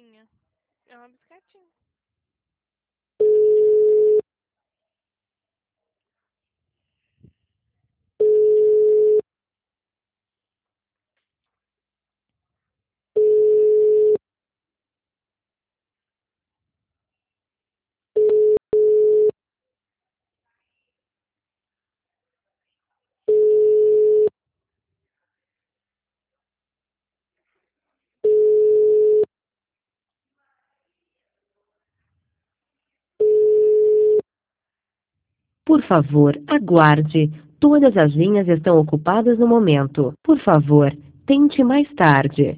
bisquetinha. É uma bisquetinha. Por favor, aguarde. Todas as linhas estão ocupadas no momento. Por favor, tente mais tarde.